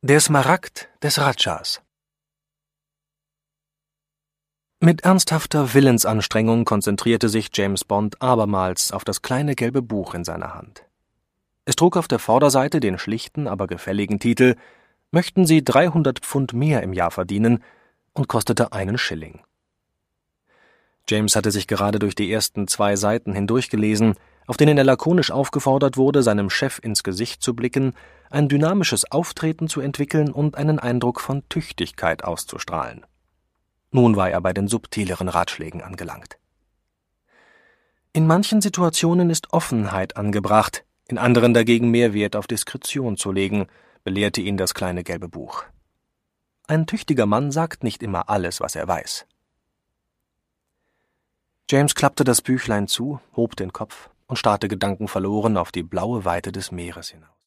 Der Smaragd des Rajas. Mit ernsthafter Willensanstrengung konzentrierte sich James Bond abermals auf das kleine gelbe Buch in seiner Hand. Es trug auf der Vorderseite den schlichten, aber gefälligen Titel »Möchten Sie 300 Pfund mehr im Jahr verdienen« und kostete 1 Schilling. James hatte sich gerade durch die ersten 2 Seiten hindurchgelesen, auf denen er lakonisch aufgefordert wurde, seinem Chef ins Gesicht zu blicken, ein dynamisches Auftreten zu entwickeln und einen Eindruck von Tüchtigkeit auszustrahlen. Nun war er bei den subtileren Ratschlägen angelangt. In manchen Situationen ist Offenheit angebracht, in anderen dagegen mehr Wert auf Diskretion zu legen, belehrte ihn das kleine gelbe Buch. Ein tüchtiger Mann sagt nicht immer alles, was er weiß. James klappte das Büchlein zu, hob den Kopf und starrte gedankenverloren auf die blaue Weite des Meeres hinaus.